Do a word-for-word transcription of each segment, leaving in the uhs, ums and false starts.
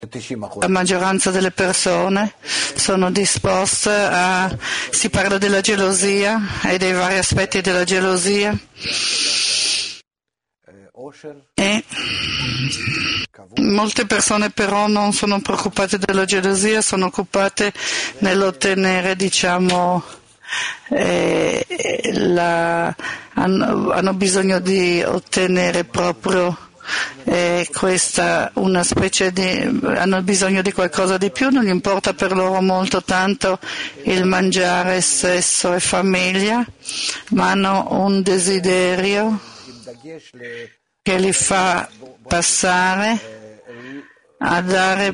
La maggioranza delle persone sono disposte a... si parla della gelosia e dei vari aspetti della gelosia e molte persone però non sono preoccupate della gelosia, sono occupate nell'ottenere, diciamo, eh, la... hanno, hanno bisogno di ottenere proprio E questa una specie di hanno bisogno di qualcosa di più, non gli importa per loro molto tanto il mangiare, sesso e famiglia, ma hanno un desiderio che li fa passare a dare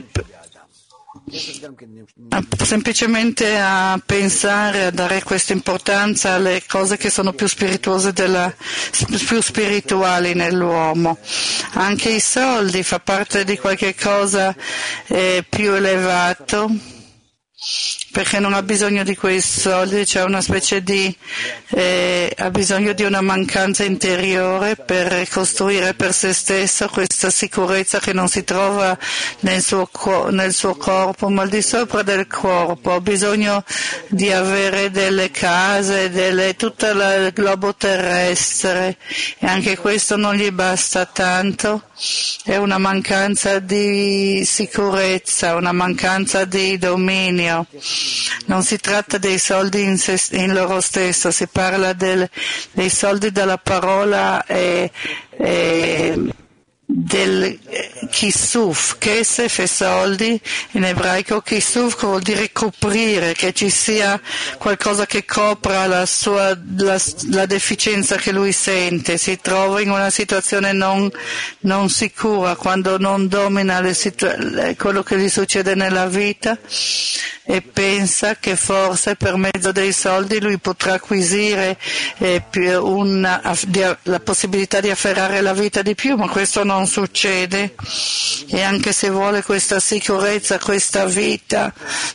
semplicemente a pensare, a dare questa importanza alle cose che sono più spirituose della, più spirituali nell'uomo. Anche i soldi fa parte di qualche cosa eh, più elevato, perché non ha bisogno di quei soldi, c'è una specie di eh, ha bisogno di una mancanza interiore per ricostruire per se stesso questa sicurezza che non si trova nel suo, nel suo corpo, ma al di sopra del corpo. Ha bisogno di avere delle case, delle, tutto il globo terrestre, e anche questo non gli basta tanto. È una mancanza di sicurezza, una mancanza di dominio. Non si tratta dei soldi in, se, in loro stesso, si parla del, dei soldi dalla parola eh, eh, del kisuf, kesef e soldi, in ebraico kisuf vuol dire coprire, che ci sia qualcosa che copra la sua la, la deficienza che lui sente, si trova in una situazione non, non sicura, quando non domina le situ- quello che gli succede nella vita, e pensa che forse per mezzo dei soldi lui potrà acquisire eh, più una, di, la possibilità di afferrare la vita di più, ma questo non succede. E anche se vuole questa sicurezza, questa vita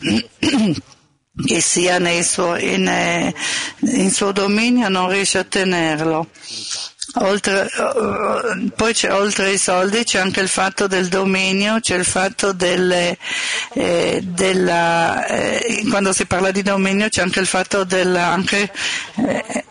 che sia nei suo, in, in suo dominio, non riesce a tenerlo. Oltre, poi c'è, oltre ai soldi c'è anche il fatto del dominio, c'è il fatto delle, eh, della, eh, quando si parla di dominio c'è anche il fatto della, anche, eh,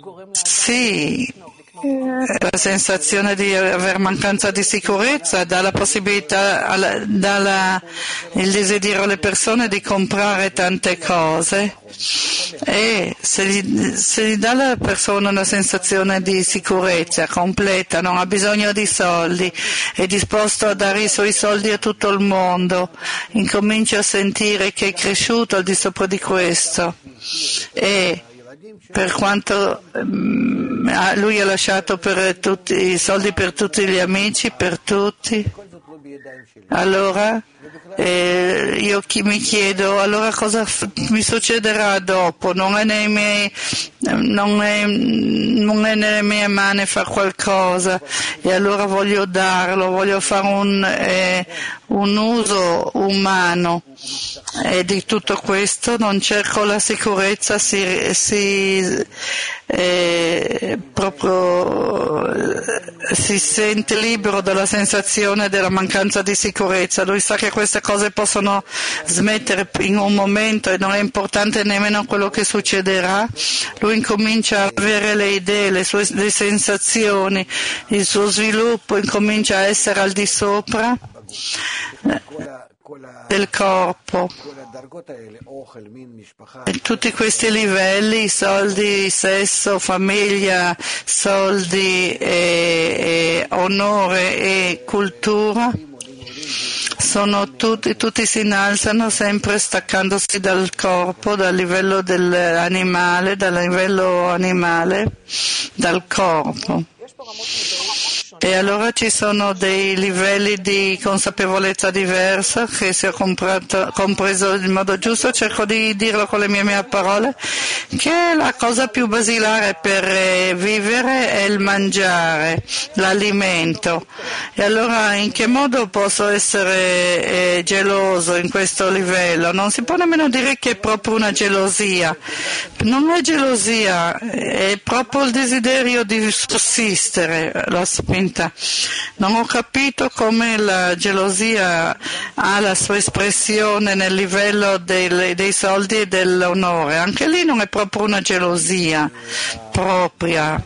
sì, la sensazione di aver mancanza di sicurezza, dà la possibilità, dà la, il desiderio alle persone di comprare tante cose, e se gli, se gli dà alla persona una sensazione di sicurezza completa, non ha bisogno di soldi, è disposto a dare i suoi soldi a tutto il mondo, incomincia a sentire che è cresciuto al di sopra di questo, e per quanto um, lui ha lasciato per tutti, i soldi per tutti gli amici, per tutti, allora eh, io chi mi chiedo allora cosa f- mi succederà dopo, non è nei miei non è, non è nelle mie mani fare qualcosa, e allora voglio darlo, voglio fare un, eh, un uso umano, e di tutto questo non cerco la sicurezza, si, si eh, proprio si sente libero dalla sensazione della mancanza di sicurezza. Lui sa che queste cose possono smettere in un momento e non è importante nemmeno quello che succederà. Lui incomincia a avere le idee, le sue le sensazioni, il suo sviluppo incomincia a essere al di sopra del corpo. E tutti questi livelli, soldi, sesso, famiglia, soldi, e, e onore e cultura, sono tutti, tutti si innalzano sempre staccandosi dal corpo, dal livello dell'animale, dal livello animale, dal corpo. E allora ci sono dei livelli di consapevolezza diversa che se ho comprato, compreso in modo giusto, cerco di dirlo con le mie, mie parole, che la cosa più basilare per eh, vivere è il mangiare, l'alimento. E allora in che modo posso essere eh, geloso in questo livello? Non si può nemmeno dire che è proprio una gelosia. Non è gelosia, è proprio il desiderio di sussistere, la spinta trenta. Non ho capito come la gelosia ha la sua espressione nel livello dei, dei soldi e dell'onore. Anche lì non è proprio una gelosia propria,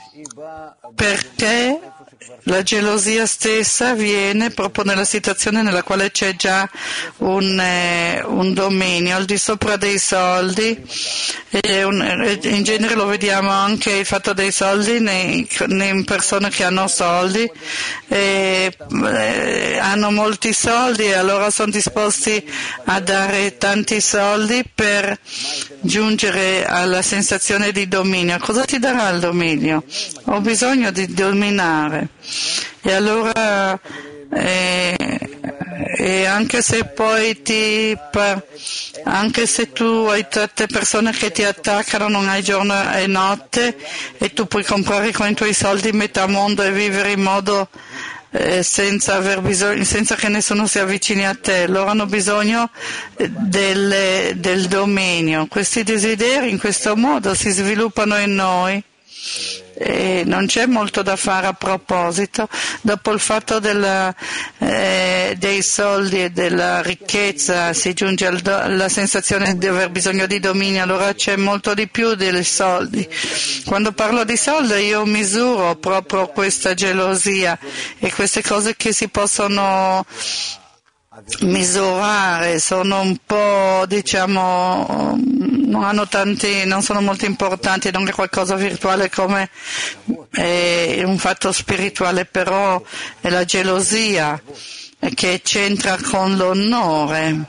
perché la gelosia stessa viene proprio nella situazione nella quale c'è già un, eh, un dominio al di sopra dei soldi, e un, in genere lo vediamo anche il fatto dei soldi nei, in persone che hanno soldi, e, eh, hanno molti soldi e allora sono disposti a dare tanti soldi per giungere alla sensazione di dominio. Cosa ti darà il dominio? Ho bisogno di dominare. E allora eh, e anche se poi ti anche se tu hai tante persone che ti attaccano, non hai giorno e notte, e tu puoi comprare con i tuoi soldi metà mondo e vivere in modo eh, senza aver bisogno, senza che nessuno si avvicini a te. Loro hanno bisogno del, del dominio. Questi desideri in questo modo si sviluppano in noi. E non c'è molto da fare a proposito. Dopo il fatto della, eh, dei soldi e della ricchezza si giunge al do, alla sensazione di aver bisogno di dominio, allora c'è molto di più dei soldi. Quando parlo di soldi io misuro proprio questa gelosia e queste cose che si possono misurare, sono un po', diciamo, non hanno tanti, non sono molto importanti, non è qualcosa virtuale come è un fatto spirituale, però è la gelosia che c'entra con l'onore.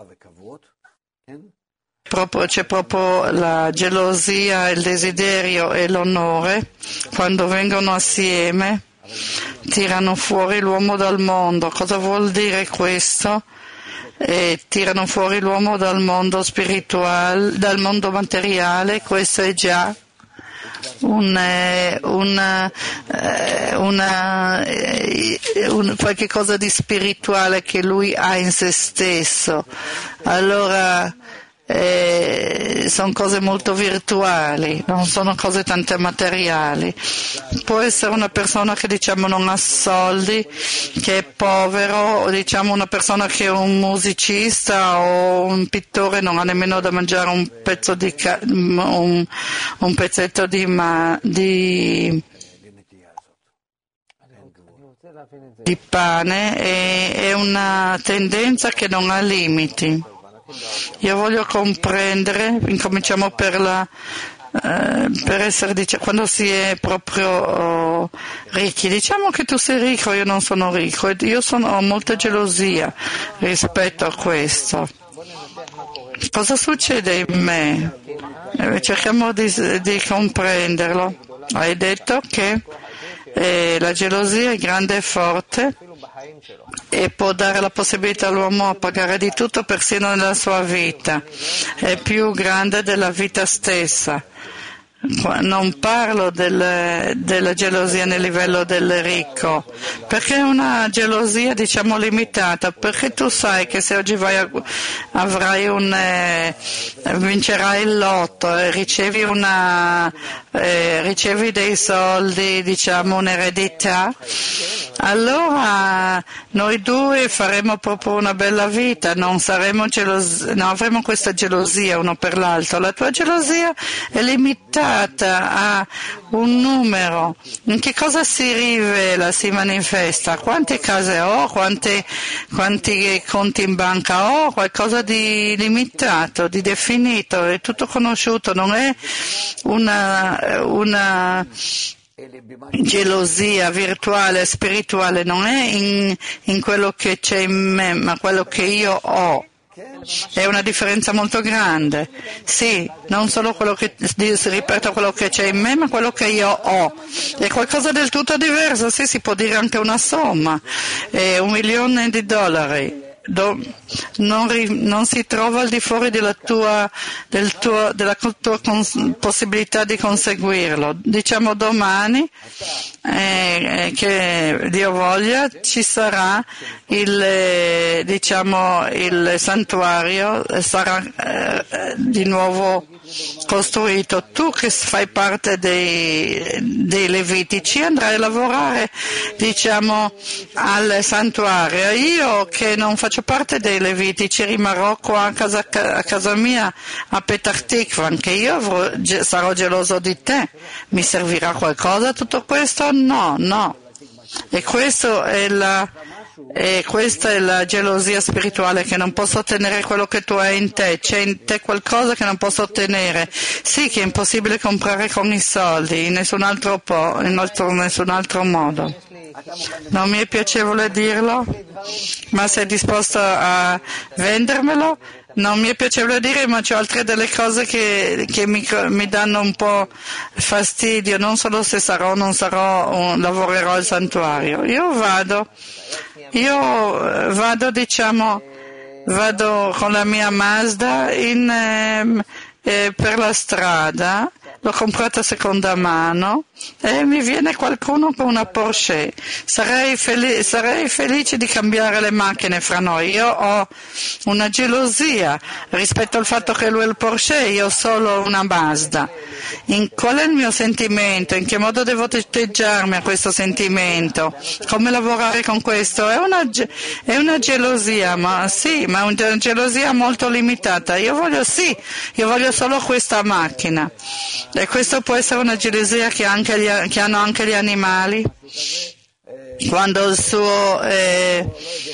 Proprio, c'è proprio la gelosia, il desiderio e l'onore, quando vengono assieme tirano fuori l'uomo dal mondo. Cosa vuol dire questo? E tirano fuori l'uomo dal mondo spirituale, dal mondo materiale. Questo è già un, una, una, un, qualche cosa di spirituale che lui ha in se stesso. Allora Eh, sono cose molto virtuali, non sono cose tante materiali. Può essere una persona che diciamo non ha soldi, che è povero, o diciamo una persona che è un musicista o un pittore, non ha nemmeno da mangiare un pezzo di ca- un, un pezzetto di, ma, di di pane, e è una tendenza che non ha limiti. Io voglio comprendere, incominciamo per la eh, per essere, diciamo, quando si è proprio oh, ricchi, diciamo che tu sei ricco, io non sono ricco, e io sono, ho molta gelosia rispetto a questo. Cosa succede in me? Eh, cerchiamo di, di comprenderlo. Hai detto che eh, la gelosia è grande e forte e può dare la possibilità all'uomo a pagare di tutto persino nella sua vita, è più grande della vita stessa. Non parlo del, della gelosia nel livello del ricco, perché è una gelosia diciamo limitata, perché tu sai che se oggi vai a, avrai un eh, vincerai il lotto e ricevi una eh, ricevi dei soldi, diciamo un'eredità, allora noi due faremo proprio una bella vita, non saremo gelosi, non avremo questa gelosia uno per l'altro. La tua gelosia è limitata a un numero. In che cosa si rivela, si manifesta? Quante case ho, quante, quanti conti in banca ho, qualcosa di limitato, di definito, è tutto conosciuto, non è una, una gelosia virtuale, spirituale, non è in, in quello che c'è in me, ma quello che io ho. È una differenza molto grande. Sì, non solo quello che ripeto quello che c'è in me, ma quello che io ho. È qualcosa del tutto diverso. Sì, si può dire anche una somma, è un milione di dollari. do, non, ri, non si trova al di fuori della tua, del tuo, della tua cons, possibilità di conseguirlo. Diciamo domani, eh, che Dio voglia, ci sarà il, eh, diciamo, il santuario, sarà eh, di nuovo costruito. Tu che fai parte dei, dei Levitici andrai a lavorare, diciamo, al santuario. Io che non faccio parte dei Levitici rimarrò qua a casa, a casa mia a Petach Tikva, anche io avrò, sarò geloso di te. Mi servirà qualcosa tutto questo? No, no. E questo è la E questa è la gelosia spirituale, che non posso ottenere quello che tu hai in te. C'è in te qualcosa che non posso ottenere. Sì, che è impossibile comprare con i soldi, in nessun altro, po- in altro, nessun altro modo. Non mi è piacevole dirlo, ma sei disposto a vendermelo? Non mi è piacevole dire, ma c'ho altre delle cose che, che mi, mi danno un po' fastidio, non solo se sarò o non sarò, un, lavorerò al santuario. Io vado, io vado, diciamo, vado con la mia Mazda in, eh, eh, per la strada, l'ho comprata a seconda mano e mi viene qualcuno con una Porsche. Sarei, fel- sarei felice di cambiare le macchine fra noi. Io ho una gelosia rispetto al fatto che lui è il Porsche e io ho solo una Mazda. In, qual è il mio sentimento? In che modo devo atteggiarmi a questo sentimento? Come lavorare con questo? È una, è una gelosia, ma sì, ma è una gelosia molto limitata. Io voglio sì, io voglio solo questa macchina. E questo può essere una gelosia che, anche gli, che hanno anche gli animali. Quando il suo eh,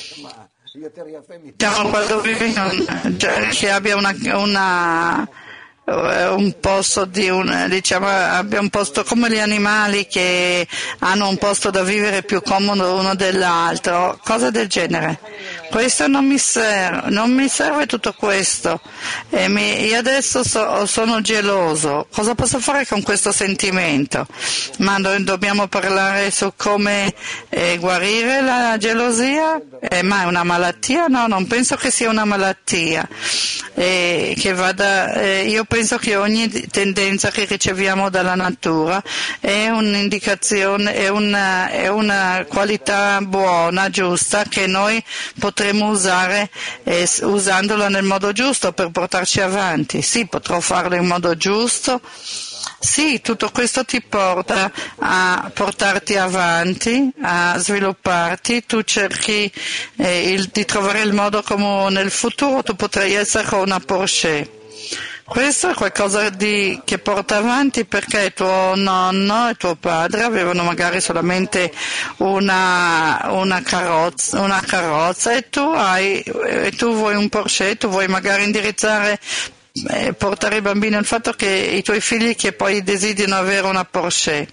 quando vive che abbia una, una un posto di un, diciamo, abbia un posto come gli animali che hanno un posto da vivere più comodo uno dell'altro, cose del genere. Questo non mi serve, non mi serve tutto questo. E mi, io adesso so, sono geloso. Cosa posso fare con questo sentimento? Ma noi dobbiamo parlare su come eh, guarire la gelosia? Eh, ma è una malattia? No, non penso che sia una malattia. Eh, che vada, eh, io penso che ogni tendenza che riceviamo dalla natura è un'indicazione, è una, è una qualità buona, giusta, che noi potremo usare eh, usandola nel modo giusto per portarci avanti. Sì, potrò farlo in modo giusto. Sì, tutto questo ti porta a portarti avanti, a svilupparti. Tu cerchi eh, il, di trovare il modo come nel futuro tu potrai essere una Porsche. Questo è qualcosa di, che porta avanti, perché tuo nonno e tuo padre avevano magari solamente una, una, carrozza, una carrozza e tu, hai, e tu vuoi un Porsche, tu vuoi magari indirizzare, eh, portare i bambini al fatto che i tuoi figli che poi desiderano avere una Porsche.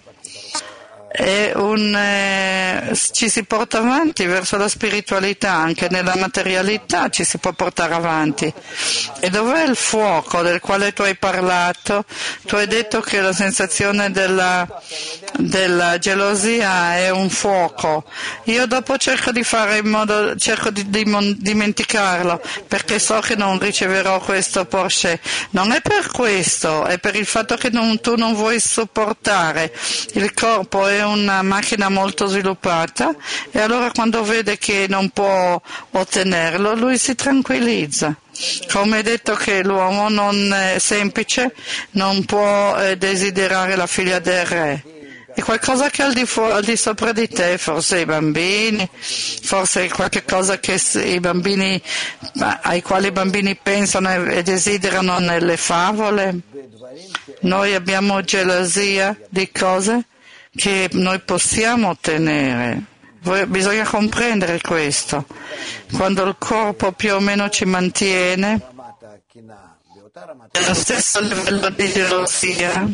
È un, eh, ci si porta avanti verso la spiritualità, anche nella materialità ci si può portare avanti. E dov'è il fuoco del quale tu hai parlato? Tu hai detto che la sensazione della, della gelosia è un fuoco. Io dopo cerco di fare in modo, cerco di, di dimenticarlo, perché so che non riceverò questo Porsche. Non è per questo, è per il fatto che non, tu non vuoi sopportare. Il corpo è una macchina molto sviluppata e allora quando vede che non può ottenerlo lui si tranquillizza. Come è detto che l'uomo non è semplice non può eh, desiderare la figlia del re. È qualcosa che è al di, fu- al di sopra di te, forse i bambini, forse qualche cosa che i bambini, ai quali i bambini pensano e, e desiderano nelle favole. Noi abbiamo gelosia di cose che noi possiamo ottenere. Bisogna comprendere questo. Quando il corpo più o meno ci mantiene allo stesso livello di gelosia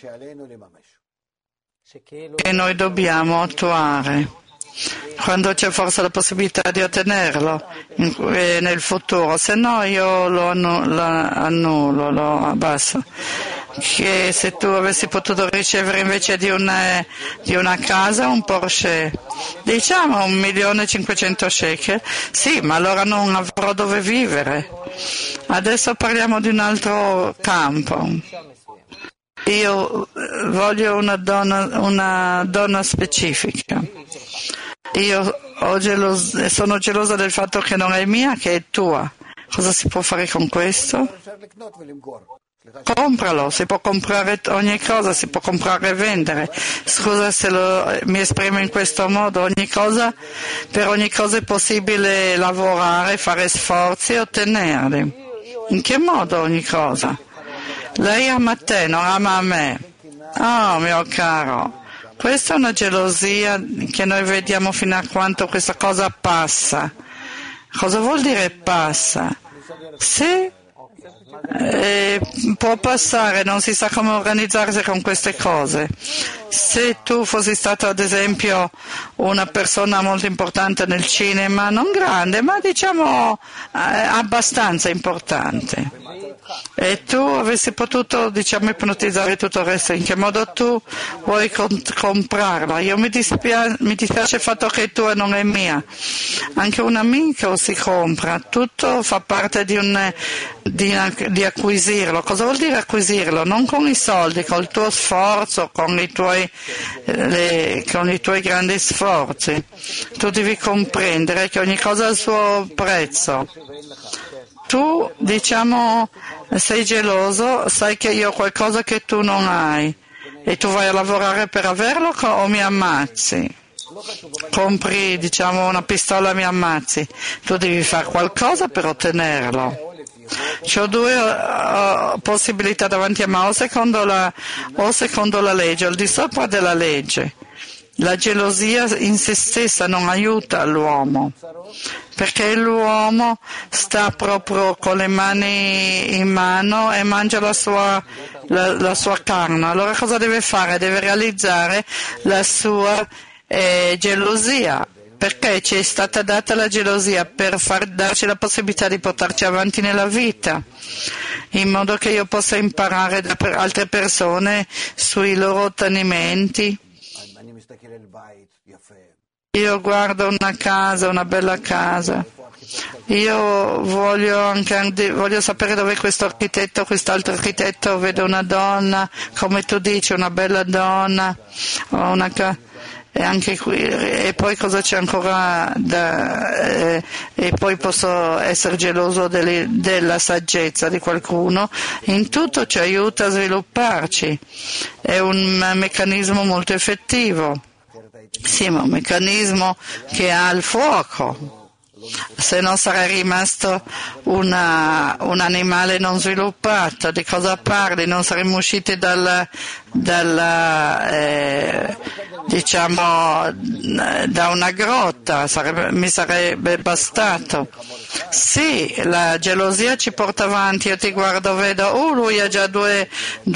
che noi dobbiamo attuare. Quando c'è forse la possibilità di ottenerlo nel futuro, se no io lo annullo, lo abbasso. che se tu avessi potuto ricevere invece di una, di una casa un Porsche, diciamo un milione e cinquecento shekel, sì, ma allora non avrò dove vivere. Adesso parliamo di un altro campo. Io voglio una donna, una donna specifica. Io ho gelos- sono gelosa del fatto che non è mia, che è tua. Cosa si può fare con questo? Compralo, si può comprare ogni cosa, si può comprare e vendere. Scusa se lo, mi esprimo in questo modo, ogni cosa, per ogni cosa è possibile lavorare, fare sforzi e ottenerli. In che modo ogni cosa? Lei ama te, non ama me. Oh mio caro, questa è una gelosia che noi vediamo fino a quanto questa cosa passa. Cosa vuol dire passa? Sì, eh, può passare, non si sa come organizzarsi con queste cose. Se tu fossi stato ad esempio una persona molto importante nel cinema, non grande, ma diciamo eh, abbastanza importante, e tu avessi potuto, diciamo, ipnotizzare tutto il resto, in che modo tu vuoi comp- comprarla? Io mi, dispia- mi dispiace il fatto che tua non è mia. Anche un amico si compra, tutto fa parte di, un, di, di acquisirlo. Cosa vuol dire acquisirlo? Non con i soldi, col tuo sforzo, con i tuoi, le, con i tuoi grandi sforzi. Tu devi comprendere che ogni cosa ha il suo prezzo. Tu, diciamo, sei geloso, sai che io ho qualcosa che tu non hai e tu vai a lavorare per averlo o mi ammazzi? Compri, diciamo, una pistola e mi ammazzi. Tu devi fare qualcosa per ottenerlo. C'ho due uh, possibilità davanti a me, o secondo, la, o secondo la legge, o al di sopra della legge. La gelosia in se stessa non aiuta l'uomo, perché l'uomo sta proprio con le mani in mano e mangia la sua, la, la sua carne. Allora cosa deve fare? Deve realizzare la sua eh, gelosia, perché ci è stata data la gelosia per far, darci la possibilità di portarci avanti nella vita, in modo che io possa imparare da per altre persone sui loro ottenimenti. Io guardo una casa, una bella casa. Io voglio anche voglio sapere dove questo architetto, quest'altro architetto vede una donna, come tu dici, una bella donna, una ca- e anche qui, e poi cosa c'è ancora da, eh, e poi posso essere geloso delle, della saggezza di qualcuno. In tutto ci aiuta a svilupparci, è un meccanismo molto effettivo. Sì, ma un meccanismo che ha il fuoco. Se no sarei rimasto una, un animale non sviluppato. Di cosa parli? Non saremmo usciti dal, dal, eh, diciamo, da una grotta, sarebbe, mi sarebbe bastato. Sì, la gelosia ci porta avanti, io ti guardo, vedo, oh lui ha già due,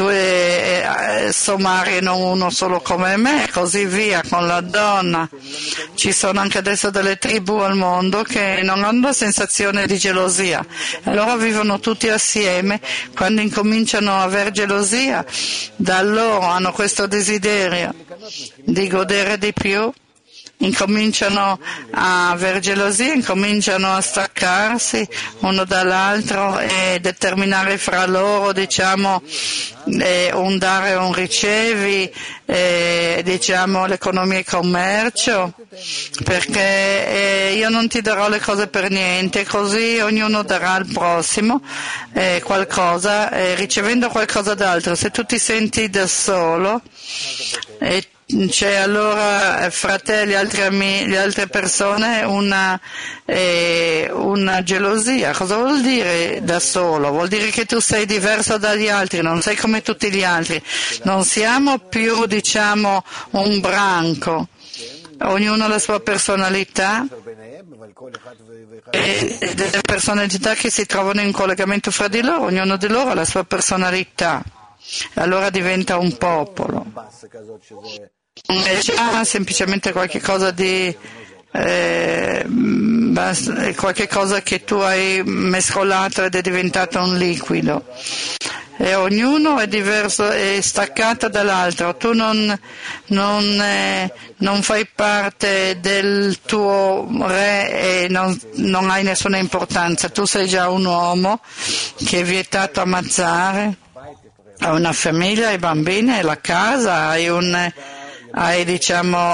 due eh, somari e non uno solo come me, così via, con la donna. Ci sono anche adesso delle tribù al mondo che non hanno la sensazione di gelosia, allora vivono tutti assieme. Quando incominciano a aver gelosia, da loro hanno questo desiderio di godere di più, incominciano a aver gelosia, incominciano a staccarsi uno dall'altro e determinare fra loro, diciamo, eh, un dare e un ricevi, eh, diciamo, l'economia e il commercio, perché eh, io non ti darò le cose per niente, così ognuno darà al prossimo eh, qualcosa, eh, ricevendo qualcosa d'altro. Se tu ti senti da solo, eh, c'è allora fra te e gli altri amici, le altre persone una, eh, una gelosia. Cosa vuol dire da solo? Vuol dire che tu sei diverso dagli altri, non sei come tutti gli altri, non siamo più, diciamo, un branco, ognuno ha la sua personalità e delle personalità che si trovano in collegamento fra di loro, ognuno di loro ha la sua personalità, allora diventa un popolo. È già semplicemente qualche cosa di eh, qualche cosa che tu hai mescolato ed è diventato un liquido. e ognuno è diverso, è staccato dall'altro. Tu non, non, eh, non fai parte del tuo re e non, non hai nessuna importanza. Tu sei già un uomo che è vietato ammazzare, hai una famiglia, hai bambini, hai la casa, hai, un, hai diciamo,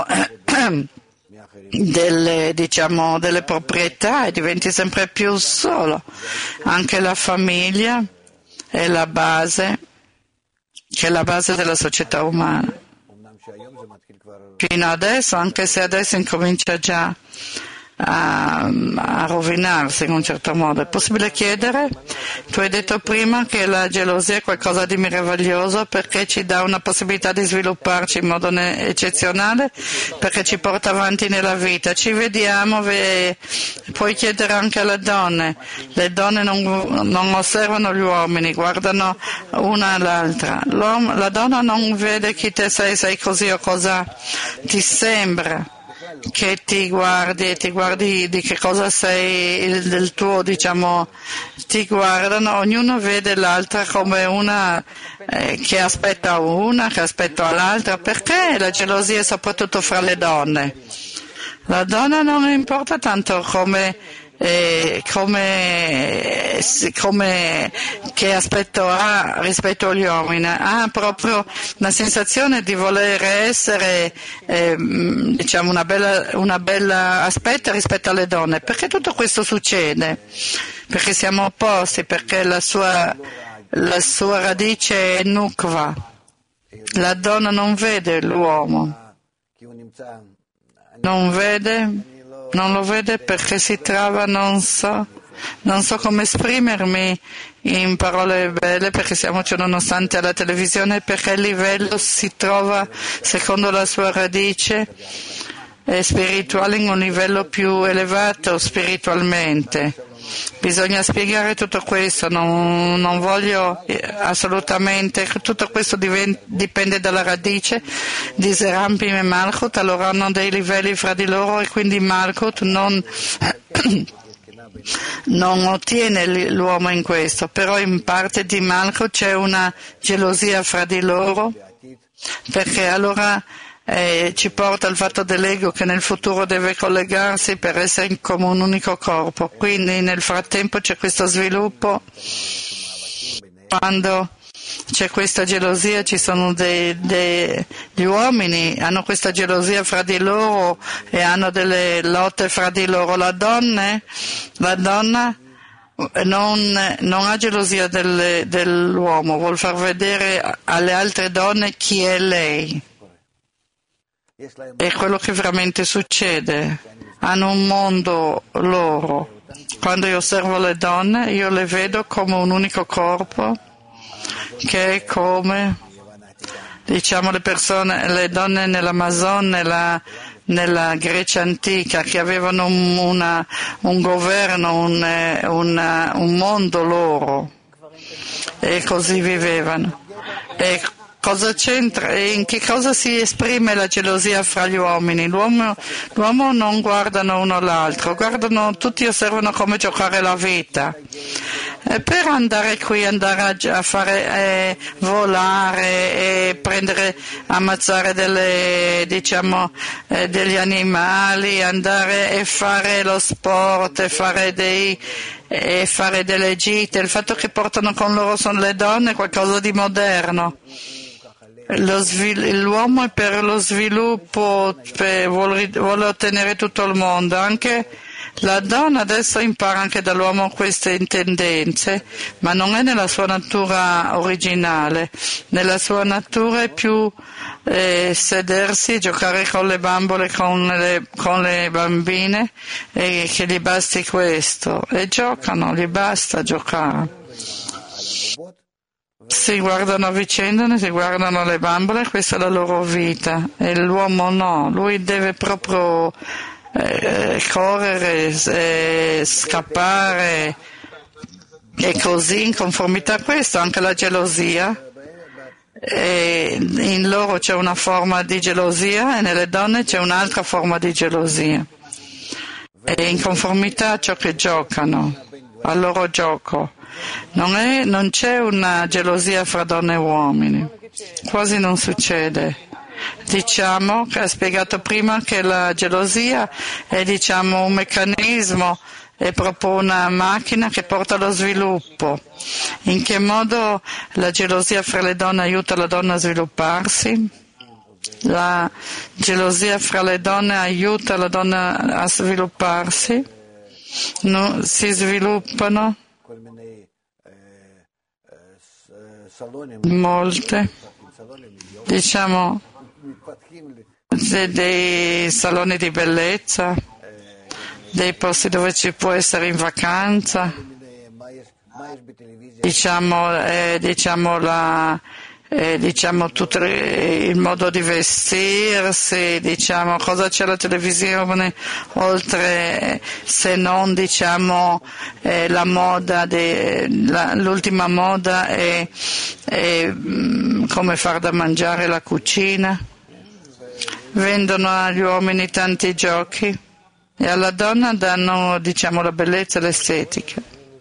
delle, diciamo, delle proprietà e diventi sempre più solo. Anche la famiglia è la base, che è la base della società umana. Fino adesso, anche se adesso incomincia già a, a rovinarsi in un certo modo. È possibile chiedere? Tu hai detto prima che la gelosia è qualcosa di meraviglioso perché ci dà una possibilità di svilupparci in modo eccezionale, perché ci porta avanti nella vita. Ci vediamo, ve... puoi chiedere anche alle donne. Le donne non, non osservano gli uomini, guardano una all'altra. L'uomo, la donna non vede chi te sei, sei così o cos'ha, ti sembra che ti guardi e ti guardi di che cosa sei, il, del tuo, diciamo, ti guardano, ognuno vede l'altra come una eh, che aspetta una, che aspetta l'altra. Perché la gelosia è soprattutto fra le donne? La donna non importa tanto come Eh, come, come che aspetto ha rispetto agli uomini, ha proprio la sensazione di voler essere eh, diciamo una bella, una bella aspetto rispetto alle donne. Perché tutto questo succede? Perché siamo opposti, perché la sua, la sua radice è nukva. La donna non vede l'uomo, non vede Non lo vede perché si trova, non so, non so come esprimermi in parole belle, perché siamo nonostante alla televisione, perché il livello si trova, secondo la sua radice eh, spirituale, in un livello più elevato spiritualmente. Bisogna spiegare tutto questo, non, non voglio assolutamente, tutto questo divent, dipende dalla radice di Serampim e Malchut, allora hanno dei livelli fra di loro e quindi Malchut non, non ottiene l'uomo in questo, però in parte di Malchut c'è una gelosia fra di loro, perché allora Eh, ci porta al fatto dell'ego che nel futuro deve collegarsi per essere come un unico corpo. Quindi nel frattempo c'è questo sviluppo, quando c'è questa gelosia ci sono dei, dei, gli uomini hanno questa gelosia fra di loro e hanno delle lotte fra di loro. La donna, la donna non, non ha gelosia del, dell'uomo, vuol far vedere alle altre donne chi è lei. È quello che veramente succede. Hanno un mondo loro. Quando io osservo le donne, io le vedo come un unico corpo, che è come, diciamo, le persone, le donne nell'Amazon, nella, nella Grecia antica, che avevano un, una, un governo, un, una, un mondo loro, e così vivevano. E cosa c'entra e in che cosa si esprime la gelosia fra gli uomini? L'uomo, l'uomo non guardano uno l'altro, guardano, tutti osservano come giocare la vita. E per andare qui, andare a, a fare, eh, volare e prendere, ammazzare delle, diciamo, eh, degli animali, andare e fare lo sport, e fare dei, e fare delle gite, il fatto che portano con loro sono le donne è qualcosa di moderno. Lo svil- l'uomo è per lo sviluppo, per, vuole, vuole ottenere tutto il mondo, anche la donna adesso impara anche dall'uomo queste tendenze, ma non è nella sua natura originale, nella sua natura è più eh, sedersi, giocare con le bambole, con le, con le bambine, e che gli basti questo, e giocano, gli basta giocare. Si guardano a vicenda, si guardano le bambole, questa è la loro vita, e l'uomo no, lui deve proprio eh, correre, eh, scappare, e così in conformità a questo anche la gelosia, e in loro c'è una forma di gelosia e nelle donne c'è un'altra forma di gelosia, e in conformità a ciò che giocano, al loro gioco. Non, è, non c'è una gelosia fra donne e uomini, quasi non succede. Diciamo, che ha spiegato prima che la gelosia è diciamo, un meccanismo, è proprio una macchina che porta allo sviluppo. In che modo la gelosia fra le donne aiuta la donna a svilupparsi? La gelosia fra le donne aiuta la donna a svilupparsi? No, si sviluppano molte, diciamo, dei saloni di bellezza, dei posti dove ci può essere in vacanza, diciamo, eh, diciamo la Eh, diciamo tutto il modo di vestirsi, diciamo cosa c'è alla televisione oltre se non diciamo eh, la moda de, la, l'ultima moda è, è mh, come far da mangiare, la cucina. Vendono agli uomini tanti giochi e alla donna danno diciamo la bellezza e l'estetica.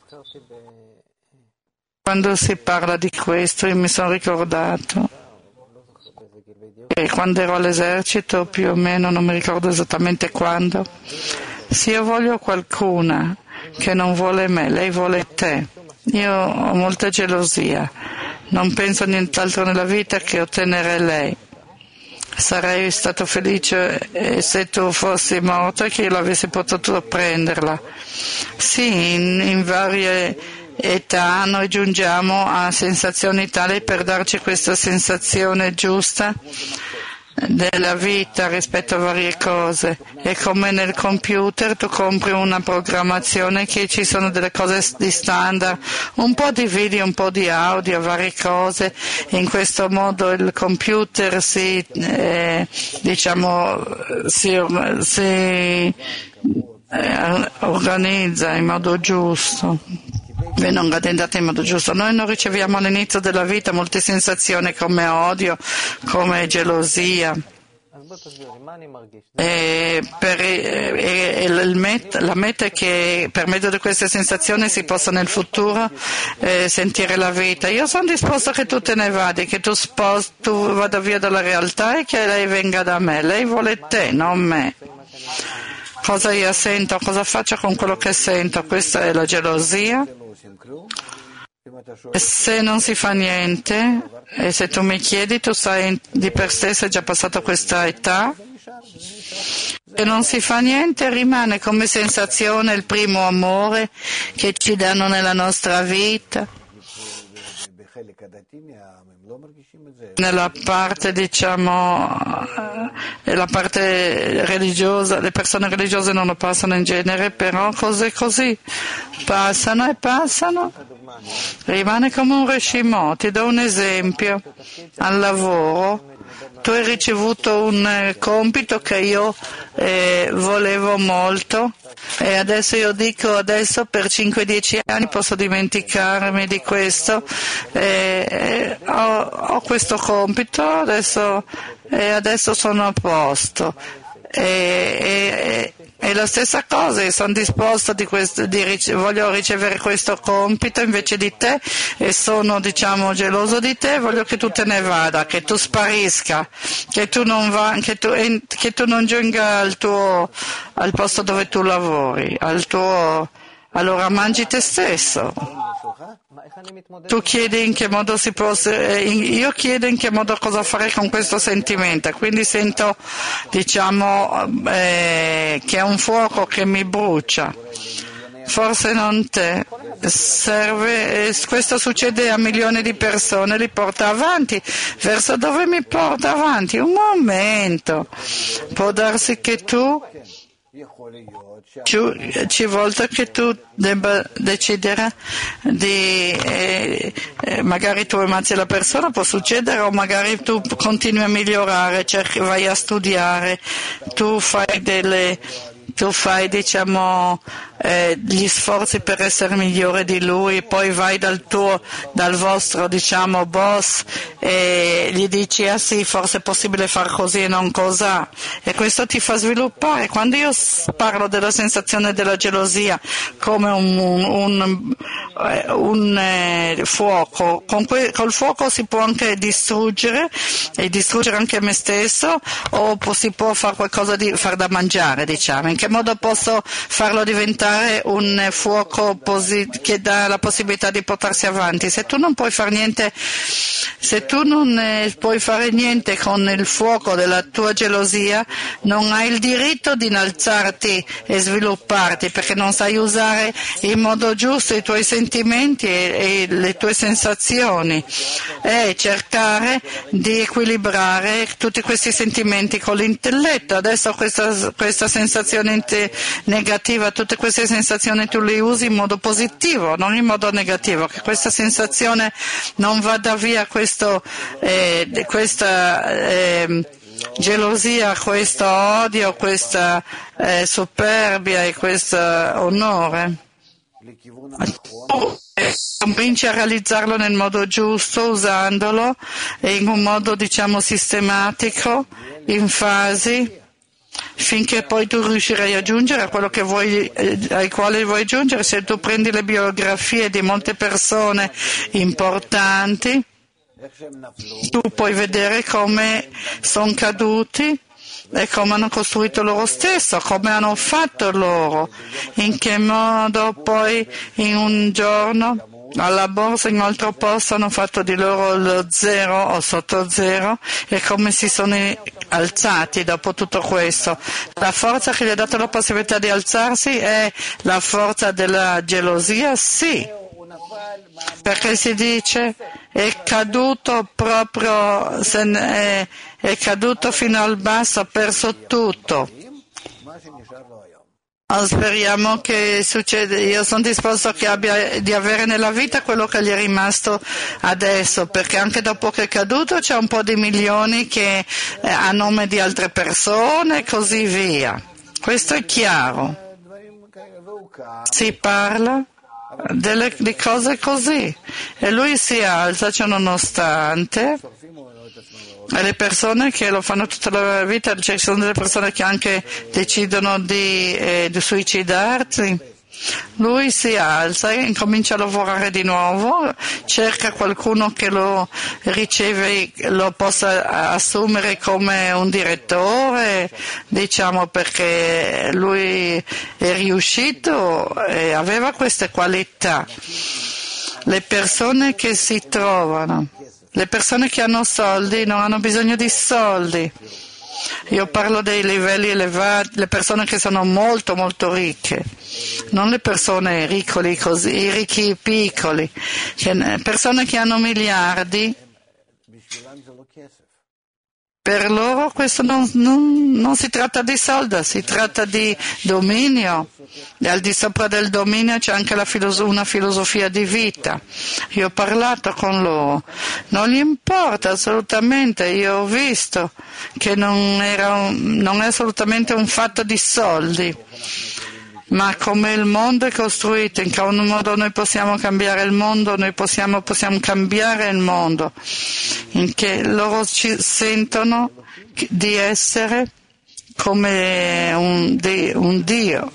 Quando si parla di questo io mi sono ricordato che quando ero all'esercito, più o meno, non mi ricordo esattamente quando, se io voglio qualcuna che non vuole me, lei vuole te, io ho molta gelosia, non penso a nient'altro nella vita che ottenere lei. Sarei stato felice se tu fossi morta e che io l'avessi potuto prenderla. Sì, in, in varie età noi giungiamo a sensazioni tali per darci questa sensazione giusta della vita rispetto a varie cose. È come nel computer, tu compri una programmazione che ci sono delle cose di standard, un po' di video, un po' di audio, varie cose. In questo modo il computer si eh, diciamo si, si eh, organizza in modo giusto. Voi non andate in modo giusto. Noi non riceviamo all'inizio della vita molte sensazioni come odio, come gelosia. E per, e, e il met, la meta è che per mezzo di queste sensazioni si possa nel futuro eh, sentire la vita. Io sono disposto che tu te ne vadi, che tu, spos, tu vada via dalla realtà e che lei venga da me. Lei vuole te, non me. Cosa io sento, cosa faccio con quello che sento? Questa è la gelosia. E se non si fa niente, e se tu mi chiedi, tu sai di per sé, sei già passato questa età, se non si fa niente rimane come sensazione il primo amore che ci danno nella nostra vita. Nella parte diciamo la parte religiosa, le persone religiose non lo passano in genere, però cose così passano e passano, rimane come un reshimot. Ti do un esempio: al lavoro tu hai ricevuto un compito che io eh, volevo molto e adesso io dico adesso per cinque dieci anni posso dimenticarmi di questo, eh, eh, ho, ho questo compito adesso e adesso sono a posto. E, e, è la stessa cosa, io sono disposto di questo, di rice- voglio ricevere questo compito invece di te e sono diciamo geloso di te, voglio che tu te ne vada, che tu sparisca, che tu non, va, che tu, che tu non giunga al, tuo, al posto dove tu lavori, al tuo, allora mangi te stesso. Tu chiedi in che modo si può, io chiedo in che modo cosa fare con questo sentimento, quindi sento diciamo eh, che è un fuoco che mi brucia, forse non te, serve, eh, questo succede a milioni di persone, li porta avanti, verso dove mi porta avanti? Un momento, può darsi che tu Ci, ci volta che tu debba decidere di eh, eh, magari tu ammazzi la persona, può succedere, o magari tu continui a migliorare, cerchi, vai a studiare, tu fai delle tu fai diciamo eh, gli sforzi per essere migliore di lui, poi vai dal tuo, dal vostro, diciamo, boss e gli dici, ah sì, forse è possibile far così e non cos'ha, e questo ti fa sviluppare. Quando io parlo della sensazione della gelosia come un, un, un, un eh, fuoco, con que, col fuoco si può anche distruggere e distruggere anche me stesso, o si può fare qualcosa di far da mangiare, diciamo. In che modo posso farlo diventare un fuoco posi- che dà la possibilità di portarsi avanti? Se tu non puoi fare niente, se tu non eh, puoi fare niente con il fuoco della tua gelosia, non hai il diritto di innalzarti e svilupparti, perché non sai usare in modo giusto i tuoi sentimenti e, e le tue sensazioni, e cercare di equilibrare tutti questi sentimenti con l'intelletto. Adesso questa, questa sensazione negativa, tutte queste sensazioni tu le usi in modo positivo, non in modo negativo, che questa sensazione non vada via, questo, eh, questa eh, gelosia, questo odio, questa eh, superbia e questo onore. Cominci a realizzarlo nel modo giusto, usandolo in un modo, diciamo, sistematico, in fasi, finché poi tu riuscirai a giungere a quello che vuoi, eh, ai quali vuoi giungere. Se tu prendi le biografie di molte persone importanti, tu puoi vedere come sono caduti e come hanno costruito loro stesso, come hanno fatto loro, in che modo poi in un giorno alla borsa in un altro posto hanno fatto di loro lo zero o sotto zero, e come si sono alzati dopo tutto questo. La forza che gli ha dato la possibilità di alzarsi è la forza della gelosia? Sì, perché si dice è caduto proprio, se ne è, è caduto fino al basso, ha perso tutto. Speriamo che succeda. Io sono disposto che abbia, di avere nella vita quello che gli è rimasto adesso, perché anche dopo che è caduto c'è un po' di milioni che eh, a nome di altre persone e così via. Questo è chiaro. Si parla delle, di cose così e lui si alza, cioè nonostante. E le persone che lo fanno tutta la vita, ci sono delle persone che anche decidono di, eh, di suicidarsi. Lui si alza e incomincia a lavorare di nuovo, cerca qualcuno che lo riceve, lo possa assumere come un direttore, diciamo, perché lui è riuscito e aveva queste qualità. Le persone che si trovano, le persone che hanno soldi non hanno bisogno di soldi. Io parlo dei livelli elevati, le persone che sono molto molto ricche, non le persone riccoli così, i ricchi piccoli, persone che hanno miliardi. Per loro questo non, non, non si tratta di soldi, si tratta di dominio, e al di sopra del dominio c'è anche la filoso- una filosofia di vita. Io ho parlato con loro, non gli importa assolutamente, io ho visto che non, era un, non è assolutamente un fatto di soldi, ma come il mondo è costruito, in che modo noi possiamo cambiare il mondo, noi possiamo, possiamo cambiare il mondo, in che loro ci sentono di essere come un, un Dio.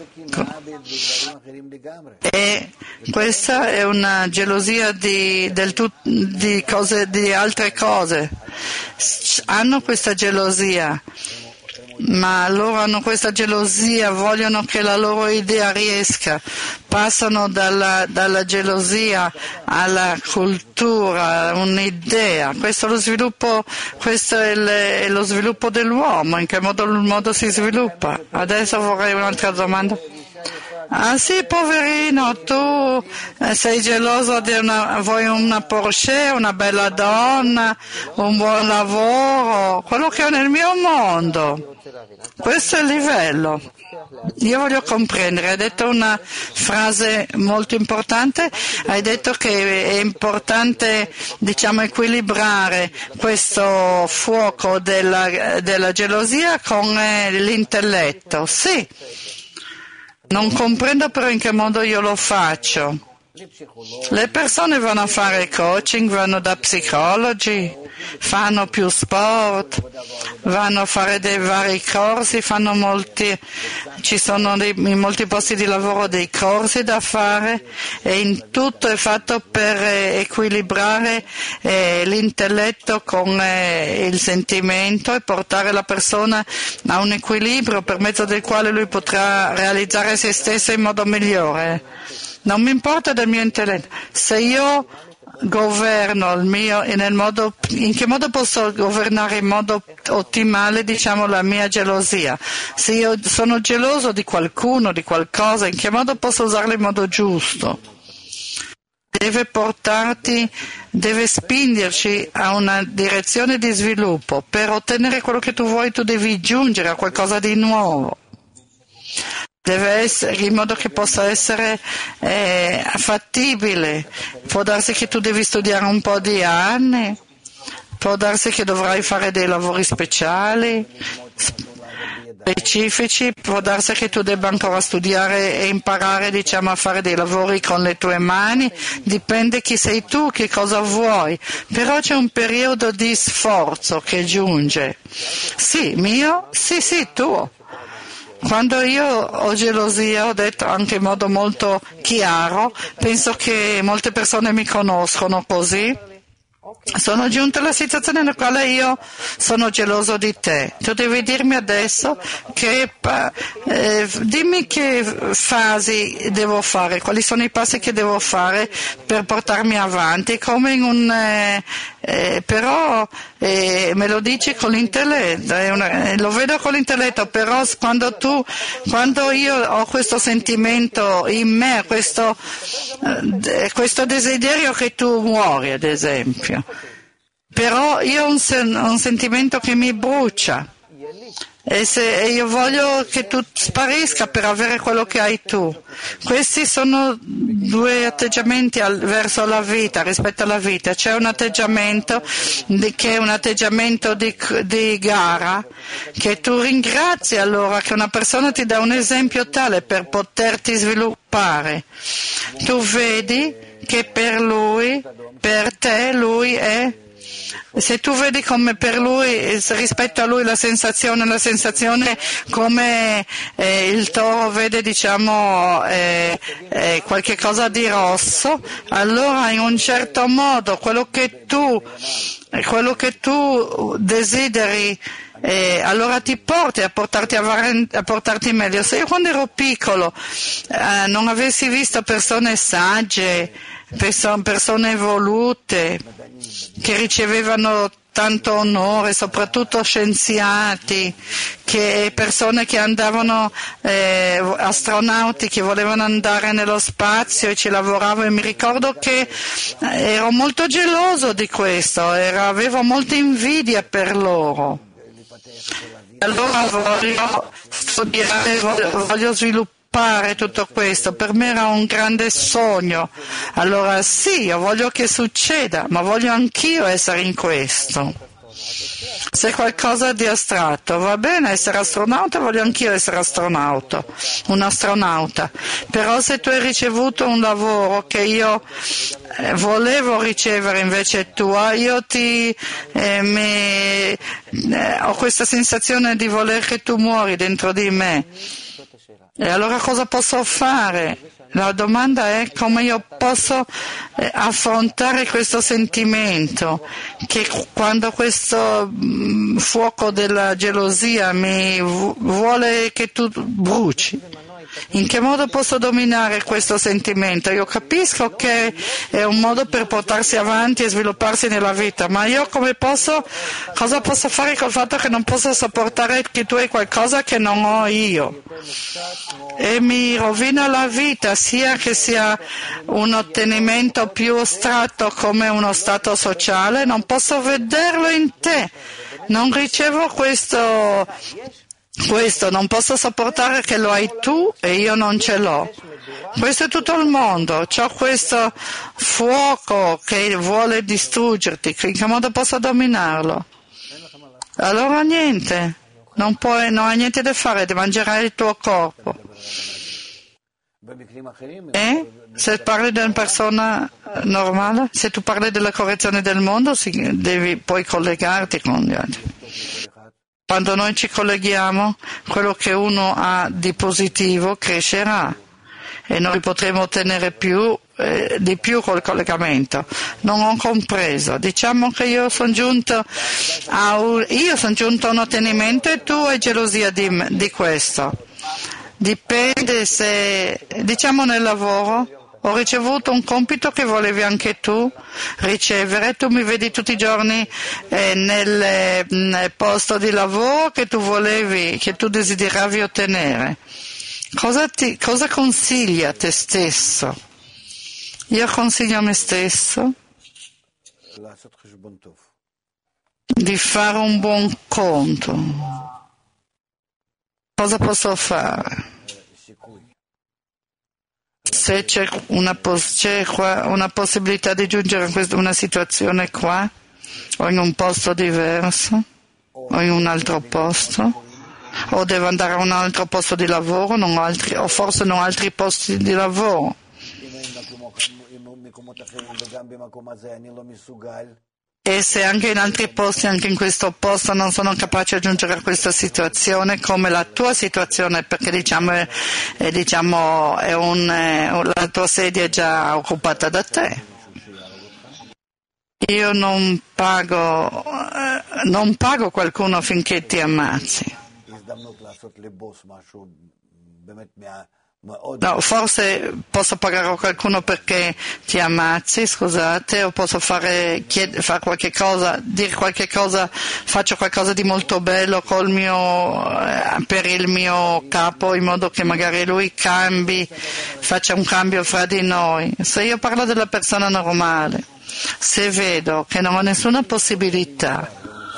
E questa è una gelosia di, del tut, di, cose, di altre cose. Hanno questa gelosia, ma loro hanno questa gelosia, vogliono che la loro idea riesca, passano dalla, dalla gelosia alla cultura, un'idea. Questo è lo sviluppo, questo è, le, è lo sviluppo dell'uomo, in che modo il mondo si sviluppa. Adesso vorrei un'altra domanda. Ah sì, poverino, tu sei geloso di una, vuoi una Porsche, una bella donna, un buon lavoro, quello che ho nel mio mondo. Questo è il livello. Io voglio comprendere, hai detto una frase molto importante, hai detto che è importante, diciamo, equilibrare questo fuoco della, della gelosia con eh, l'intelletto. Sì. Non comprendo però in che modo io lo faccio. Le persone vanno a fare coaching, vanno da psicologi, fanno più sport, vanno a fare dei vari corsi, fanno molti, ci sono dei, in molti posti di lavoro dei corsi da fare e in tutto è fatto per eh, equilibrare eh, l'intelletto con eh, il sentimento e portare la persona a un equilibrio per mezzo del quale lui potrà realizzare se stesso in modo migliore. Non mi importa del mio intelletto, se io governo il mio, nel modo, in che modo posso governare in modo ottimale, diciamo, la mia gelosia? Se io sono geloso di qualcuno, di qualcosa, in che modo posso usarlo in modo giusto? Deve portarti, deve spingerci a una direzione di sviluppo. Per ottenere quello che tu vuoi tu devi giungere a qualcosa di nuovo. Deve essere in modo che possa essere eh, fattibile. Può darsi che tu devi studiare un po' di anni, può darsi che dovrai fare dei lavori speciali, specifici, può darsi che tu debba ancora studiare e imparare, diciamo, a fare dei lavori con le tue mani, dipende chi sei tu, che cosa vuoi, però c'è un periodo di sforzo che giunge. Sì, mio? Sì, sì, tuo. Quando io ho gelosia, ho detto anche in modo molto chiaro, penso che molte persone mi conoscono così, sono giunta alla situazione nella quale io sono geloso di te. Tu devi dirmi adesso che, eh, dimmi che fasi devo fare, quali sono i passi che devo fare per portarmi avanti, come in un... Eh, eh, però eh, me lo dici con l'intelletto, è una, eh, lo vedo con l'intelletto, però quando tu, quando io ho questo sentimento in me, questo, eh, questo desiderio che tu muori, ad esempio, però io ho un, sen- un sentimento che mi brucia. E se e io voglio che tu sparisca per avere quello che hai tu. Questi sono due atteggiamenti al, verso la vita, rispetto alla vita. C'è un atteggiamento di, che è un atteggiamento di, di gara, che tu ringrazi allora che una persona ti dà un esempio tale per poterti sviluppare. Tu vedi che per lui, per te, lui è... Se tu vedi come per lui, rispetto a lui la sensazione, la sensazione come eh, il toro vede, diciamo, eh, eh, qualche cosa di rosso, allora in un certo modo quello che tu, quello che tu desideri, eh, allora ti porti a portarti, avanti, a portarti meglio. Se io quando ero piccolo eh, non avessi visto persone sagge, persone evolute, che ricevevano tanto onore, soprattutto scienziati, che persone che andavano, eh, astronauti che volevano andare nello spazio e ci lavoravano, e mi ricordo che ero molto geloso di questo, ero, avevo molta invidia per loro. Allora voglio studiare, voglio, voglio sviluppare tutto questo, per me era un grande sogno. Allora sì, io voglio che succeda, ma voglio anch'io essere in questo. Se qualcosa di astratto va bene essere astronauta, voglio anch'io essere astronauta, un astronauta. Però se tu hai ricevuto un lavoro che io eh, volevo ricevere invece tua, io ti eh, mi, eh, ho questa sensazione di voler che tu muori dentro di me. E allora cosa posso fare? La domanda è come io posso eh, affrontare questo sentimento, che quando questo mh, fuoco della gelosia mi vu- vuole che tu bruci. In che modo posso dominare questo sentimento? Io capisco che è un modo per portarsi avanti e svilupparsi nella vita, ma io come posso, cosa posso fare col fatto che non posso sopportare che tu hai qualcosa che non ho io? E mi rovina la vita, sia che sia un ottenimento più astratto come uno stato sociale, non posso vederlo in te, non ricevo questo... Questo non posso sopportare che lo hai tu e io non ce l'ho. Questo è tutto il mondo. C'ho questo fuoco che vuole distruggerti. In che modo posso dominarlo? Allora niente. Non puoi, non hai niente da fare, ti mangerai il tuo corpo. E se parli di una persona normale, se tu parli della correzione del mondo, devi poi collegarti con gli altri. Quando noi ci colleghiamo, quello che uno ha di positivo crescerà e noi potremo ottenere più, eh, di più col collegamento. Non ho compreso. Diciamo che io sono giunto a un, io sono giunto a un ottenimento e tu hai gelosia di, di questo. Dipende se, diciamo nel lavoro, ho ricevuto un compito che volevi anche tu ricevere, tu mi vedi tutti i giorni eh, nel, nel posto di lavoro che tu volevi, che tu desideravi ottenere. Cosa, ti, cosa consigli a te stesso? Io consiglio a me stesso di fare un buon conto. Cosa posso fare? Se c'è una, pos- c'è qua una possibilità di giungere a questa, una situazione qua, o in un posto diverso, o in un altro posto, o devo andare a un altro posto di lavoro, non altri, o forse non altri posti di lavoro. E se anche in altri posti, anche in questo posto, non sono capace di giungere a questa situazione come la tua situazione, perché diciamo, è, è, diciamo, è un, è, la tua sedia è già occupata da te. Io non pago, non pago qualcuno finché ti ammazzi. No, forse posso pagare qualcuno perché ti ammazzi, scusate, o posso fare, chied- fare qualche cosa, dire qualche cosa, faccio qualcosa di molto bello col mio, eh, per il mio capo, in modo che magari lui cambi, faccia un cambio fra di noi. Se io parlo della persona normale, se vedo che non ho nessuna possibilità,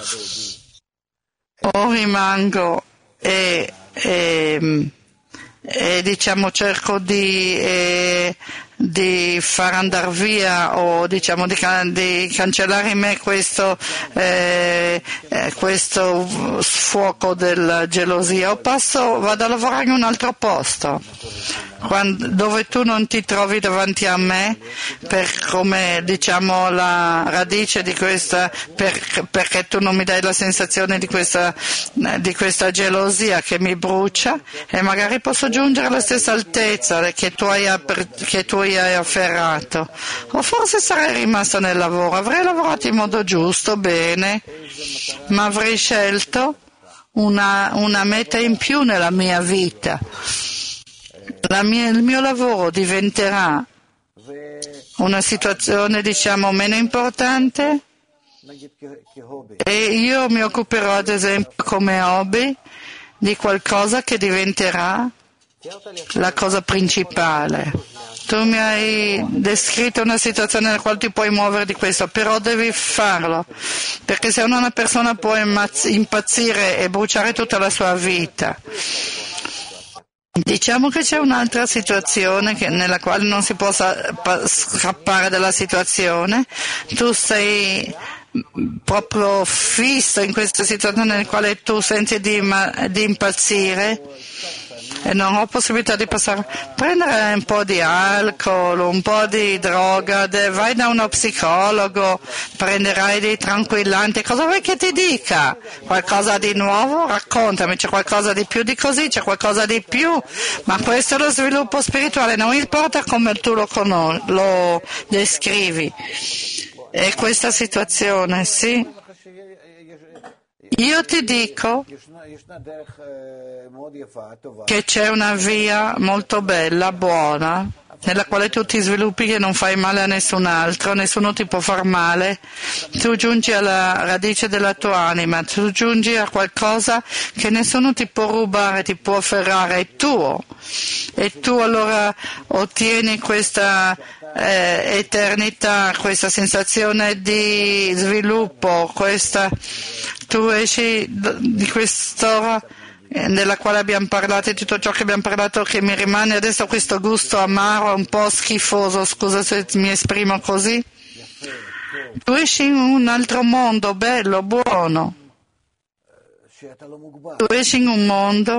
o rimango e, e E diciamo cerco di, eh, di far andare via o diciamo di, di cancellare in me questo, eh, questo fuoco della gelosia, o passo, vado a lavorare in un altro posto quando, dove tu non ti trovi davanti a me per come diciamo la radice di questa, per, perché tu non mi dai la sensazione di questa, di questa gelosia che mi brucia, e magari posso giungere alla stessa altezza che tu hai, che tu hai afferrato, o forse sarei rimasto nel lavoro, avrei lavorato in modo giusto, bene, ma avrei scelto una, una meta in più nella mia vita. La mia, il mio lavoro diventerà una situazione diciamo meno importante e io mi occuperò ad esempio come hobby di qualcosa che diventerà la cosa principale. Tu mi hai descritto una situazione nella quale ti puoi muovere di questo, però devi farlo, perché se una persona può impazzire e bruciare tutta la sua vita. Diciamo che c'è un'altra situazione che, nella quale non si può scappare dalla situazione, tu sei proprio fisso in questa situazione nella quale tu senti di, di impazzire e non ho possibilità di passare, prendere un po' di alcol, un po' di droga, vai da uno psicologo, prenderai dei tranquillanti, cosa vuoi che ti dica? Qualcosa di nuovo? Raccontami, c'è qualcosa di più di così, c'è qualcosa di più, ma questo è lo sviluppo spirituale, non importa come tu lo, conos- lo descrivi. E questa situazione, sì. Io ti dico che c'è una via molto bella, buona, nella quale tu ti sviluppi che non fai male a nessun altro, nessuno ti può far male, tu giungi alla radice della tua anima, tu giungi a qualcosa che nessuno ti può rubare, ti può afferrare, è tuo, e tu allora ottieni questa eh, eternità, questa sensazione di sviluppo, questa, tu esci di quest'ora nella quale abbiamo parlato, tutto ciò che abbiamo parlato che mi rimane adesso questo gusto amaro, un po' schifoso, scusa se mi esprimo così. Tu esci in un altro mondo bello, buono. Tu esci in un mondo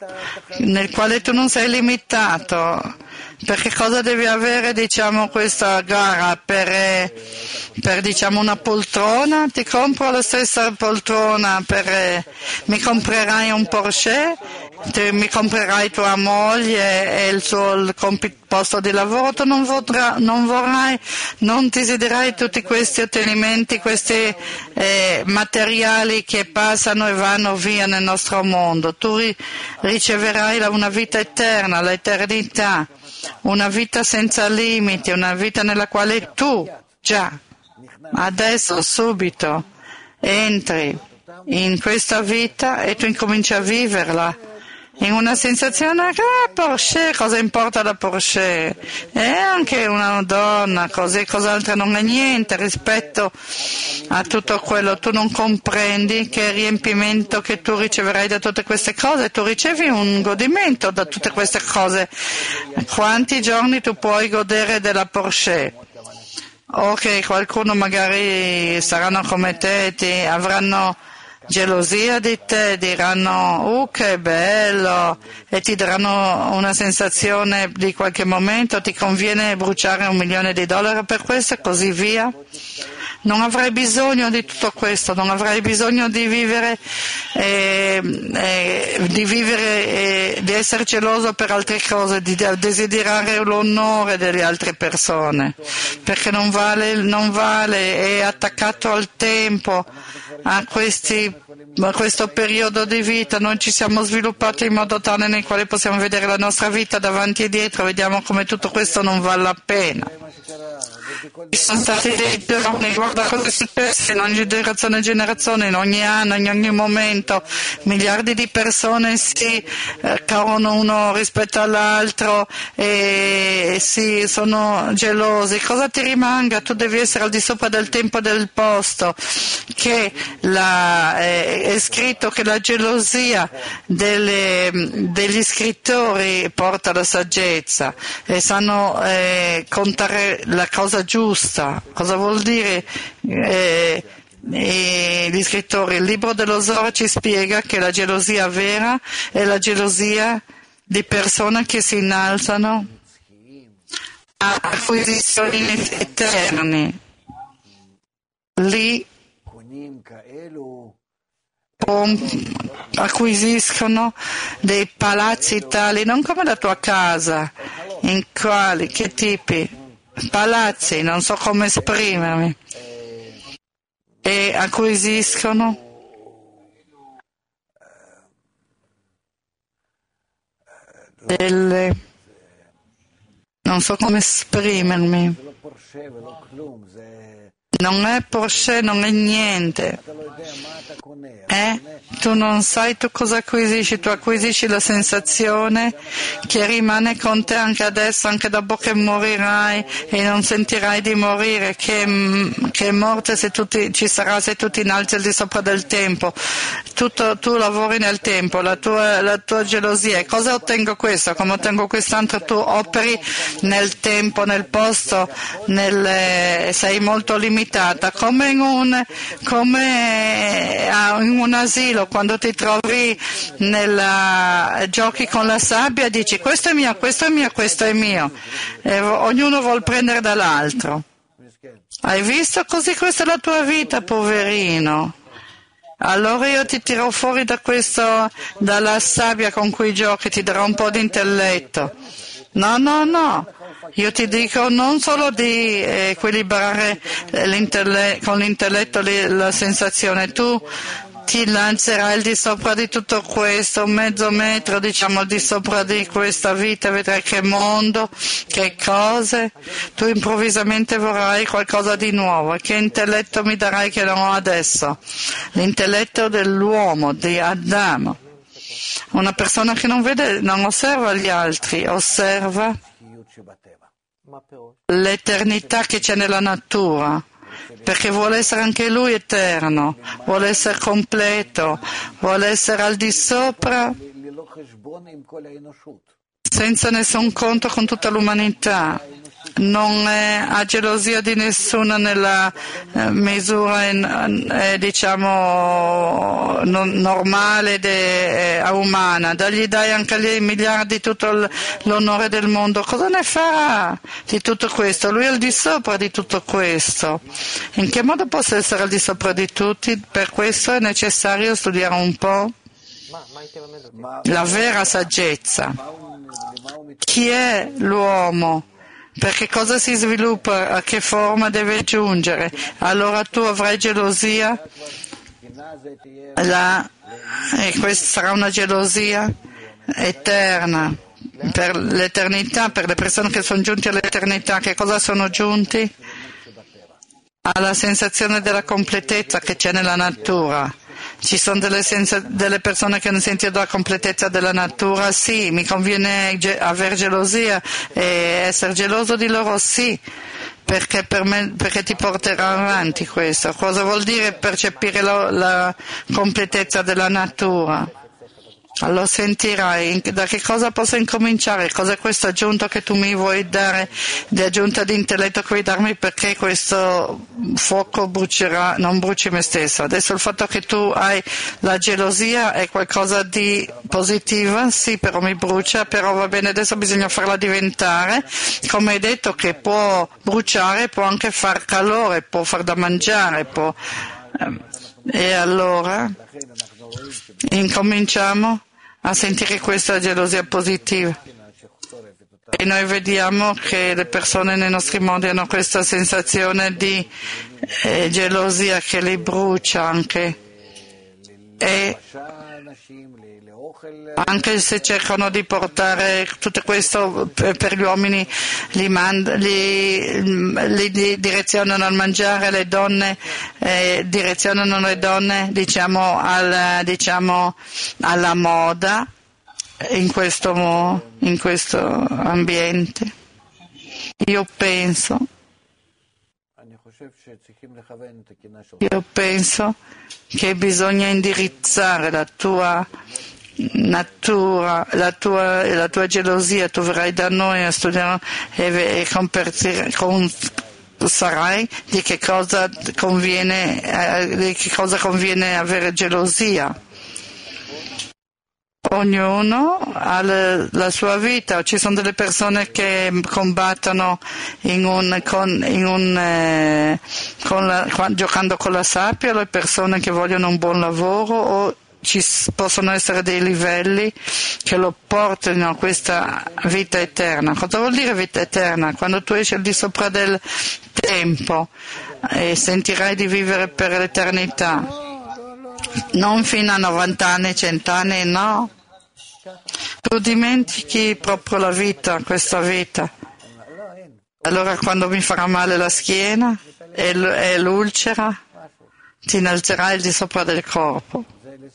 nel quale tu non sei limitato. Perché cosa devi avere, diciamo, questa gara per, per diciamo, una poltrona? Ti compro la stessa poltrona, per, mi comprerai un Porsche, ti, mi comprerai tua moglie e il suo il compito, posto di lavoro, tu non, vorrà, non vorrai, non desiderai tutti questi ottenimenti, questi eh, materiali che passano e vanno via nel nostro mondo. Tu ri, riceverai una vita eterna, l'eternità, una vita senza limiti, una vita nella quale tu già, adesso, subito, entri in questa vita e tu incominci a viverla. In una sensazione che ah, Porsche, cosa importa la Porsche? È anche una donna, così, cos'altro non è niente rispetto a tutto quello. Tu non comprendi che riempimento che tu riceverai da tutte queste cose, tu ricevi un godimento da tutte queste cose. Quanti giorni tu puoi godere della Porsche? Ok, qualcuno magari saranno come te, ti avranno gelosia di te, diranno uh che bello e ti daranno una sensazione di qualche momento, ti conviene bruciare un milione di dollari per questo e così via. Non avrai bisogno di tutto questo, non avrai bisogno di vivere, eh, eh, di, vivere eh, di essere geloso per altre cose, di desiderare l'onore delle altre persone, perché non vale, non vale, è attaccato al tempo, a questi a questo periodo di vita. Noi ci siamo sviluppati in modo tale nel quale possiamo vedere la nostra vita davanti e dietro, vediamo come tutto questo non vale la pena. Ci sono stati dei giorni, guarda cosa è successo in ogni generazione e generazione, in ogni anno, in ogni momento, miliardi di persone si eh, corrono uno rispetto all'altro e si sono gelosi. Cosa ti rimanga? Tu devi essere al di sopra del tempo e del posto, che la, eh, è scritto che la gelosia delle, degli scrittori porta alla saggezza e sanno eh, contare la cosa giusta. Cosa vuol dire? Eh, e gli scrittori, il libro dello Zohar ci spiega che la gelosia vera è la gelosia di persone che si innalzano a acquisizioni eterne. Lì acquisiscono dei palazzi tali, non come la tua casa, in quali, che tipi? Palazzi, non so come esprimermi, e acquisiscono delle, non so come esprimermi, non è Porsche, non è niente. Eh? Tu non sai tu cosa acquisisci, tu acquisisci la sensazione che rimane con te anche adesso, anche dopo che morirai e non sentirai di morire, che, che è morte se tu ti, ci sarà se tu ti innalzi al di sopra del tempo. Tutto, tu lavori nel tempo, la tua, la tua gelosia. E cosa ottengo questo? Come ottengo quest'altro? Tu operi nel tempo, nel posto, nel, sei molto limitata, come in un, come in un asilo, quando ti trovi nel giochi con la sabbia, dici questo è mio, questo è mio, questo è mio, e ognuno vuol prendere dall'altro. Hai visto? Così questa è la tua vita, poverino. Allora io ti tiro fuori da questo, dalla sabbia con cui giochi, ti darò un po' di intelletto. No, no, no. Io ti dico non solo di equilibrare l'intelle- con l'intelletto la sensazione, tu ti lancerai al di sopra di tutto questo, un mezzo metro, diciamo, al di sopra di questa vita, vedrai che mondo, che cose, tu improvvisamente vorrai qualcosa di nuovo. E che intelletto mi darai che non ho adesso? L'intelletto dell'uomo, di Adamo. Una persona che non vede, non osserva gli altri, osserva l'eternità che c'è nella natura, perché vuole essere anche lui eterno, vuole essere completo, vuole essere al di sopra senza nessun conto con tutta l'umanità. Non è, ha gelosia di nessuna nella eh, misura in, eh, diciamo non, normale ed eh, umana. Gli dai anche ai miliardi tutto l'onore del mondo. Cosa ne farà di tutto questo? Lui è al di sopra di tutto questo. In che modo posso essere al di sopra di tutti? Per questo è necessario studiare un po' la vera saggezza. Chi è l'uomo? Perché cosa si sviluppa, a che forma deve giungere? Allora tu avrai gelosia la, e questa sarà una gelosia eterna per l'eternità, per le persone che sono giunte all'eternità. Che cosa sono giunti? Alla sensazione della completezza che c'è nella natura. Ci sono delle, senza, delle persone che non sentono la completezza della natura? Sì. Mi conviene ge- avere gelosia e essere geloso di loro? Sì. Perché, per me, perché ti porterà avanti questo. Cosa vuol dire percepire la, la completezza della natura? Allora sentirai da che cosa posso incominciare, cos'è questa aggiunta che tu mi vuoi dare, di aggiunta di intelletto che vuoi darmi, perché questo fuoco brucerà, non bruci me stesso. Adesso il fatto che tu hai la gelosia è qualcosa di positiva, sì, però mi brucia, però va bene, adesso bisogna farla diventare, come hai detto, che può bruciare, può anche far calore, può far da mangiare, può, e allora incominciamo a sentire questa gelosia positiva e noi vediamo che le persone nei nostri mondi hanno questa sensazione di eh, gelosia che li brucia anche, e anche se cercano di portare tutto questo per gli uomini, li, mand- li, li, li direzionano al mangiare, le donne eh, direzionano le donne diciamo, al, diciamo alla moda in questo, in questo ambiente. Io penso Io penso che bisogna indirizzare la tua natura, la tua, la tua gelosia. Tu verrai da noi a studiare e, e con, sarai di che cosa conviene, eh, di che cosa conviene avere gelosia. Ognuno ha le, la sua vita, ci sono delle persone che combattono in un, con, in un, eh, con la, giocando con la sabbia, le persone che vogliono un buon lavoro, o ci possono essere dei livelli che lo portino a questa vita eterna. Cosa vuol dire vita eterna? Quando tu esci al di sopra del tempo e sentirai di vivere per l'eternità, non fino a novanta anni, cento anni, no. Tu dimentichi proprio la vita, questa vita. Allora quando mi farà male la schiena e, l- e l'ulcera, ti innalzerai al di sopra del corpo.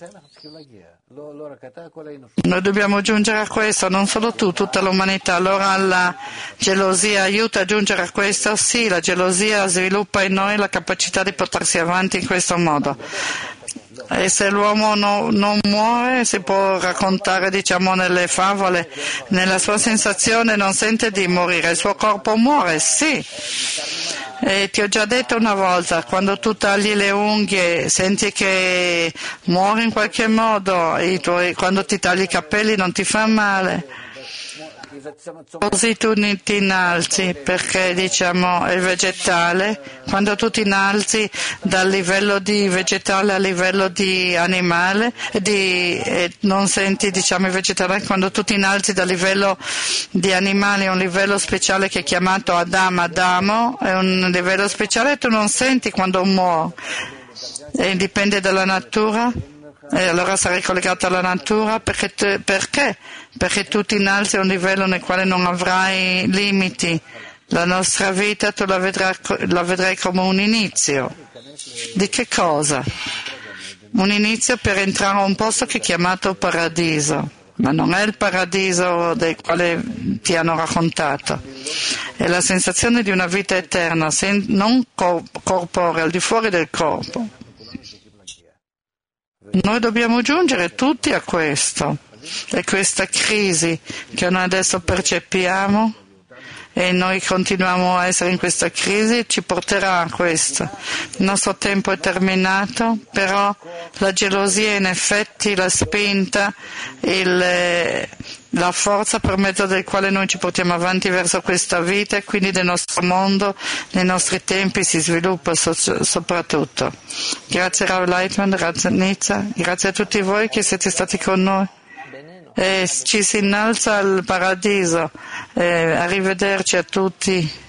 Noi dobbiamo giungere a questo, non solo tu, tutta l'umanità. Allora la gelosia aiuta a giungere a questo? Sì, la gelosia sviluppa in noi la capacità di portarsi avanti in questo modo. E se l'uomo no, non muore, si può raccontare, diciamo, nelle favole, nella sua sensazione non sente di morire, il suo corpo muore, sì. E ti ho già detto una volta, quando tu tagli le unghie senti che muori in qualche modo, i tuoi, quando ti tagli i capelli non ti fa male. Così tu ti innalzi, perché diciamo è vegetale, quando tu ti innalzi dal livello di vegetale al livello di animale, di, eh, non senti diciamo il vegetale, quando tu ti innalzi dal livello di animale a un livello speciale che è chiamato Adam, Adamo, è un livello speciale e tu non senti quando muori, e dipende dalla natura. E allora sarai collegato alla natura perché, te, perché? Perché tu ti innalzi a un livello nel quale non avrai limiti. La nostra vita tu la vedrai, la vedrai come un inizio. Di che cosa? Un inizio per entrare a un posto che è chiamato paradiso, ma non è il paradiso del quale ti hanno raccontato. È la sensazione di una vita eterna, non corporea, al di fuori del corpo. Noi dobbiamo giungere tutti a questo. E questa crisi che noi adesso percepiamo e noi continuiamo a essere in questa crisi ci porterà a questo. Il nostro tempo è terminato, però la gelosia in effetti la spinta, il, la forza per mezzo del quale noi ci portiamo avanti verso questa vita e quindi del nostro mondo, nei nostri tempi si sviluppa so, soprattutto. Grazie Rav Leitman, grazie Nizza, grazie a tutti voi che siete stati con noi. E ci si innalza al paradiso. Eh, arrivederci a tutti.